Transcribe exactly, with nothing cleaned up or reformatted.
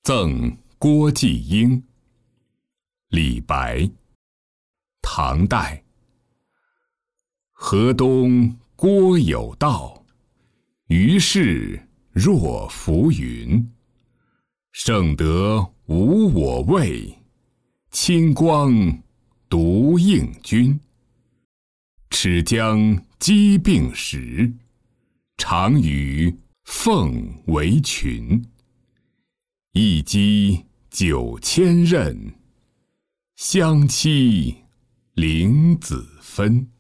赠郭季英。李白。唐代。河东郭有道，余事若浮云。圣德无我位，清光独应君。齿将鸡并食，常与凤为群。一鸡九千仞，相期凌子分。